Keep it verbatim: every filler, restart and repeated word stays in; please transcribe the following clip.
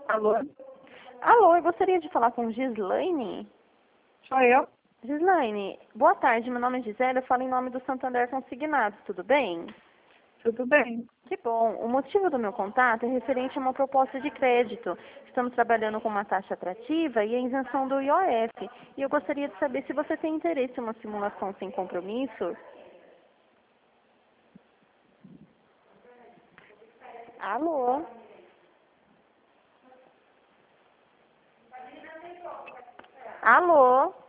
Alô? Alô, eu gostaria de falar com Gislaine. Sou eu? Gislaine, boa tarde, meu nome é Gisele, eu falo em nome do Santander Consignados, tudo bem? Tudo bem. Que bom. O motivo do meu contato é referente a uma proposta de crédito. Estamos trabalhando com uma taxa atrativa e a isenção do I O F. E eu gostaria de saber se você tem interesse em uma simulação sem compromisso. Alô? Alô?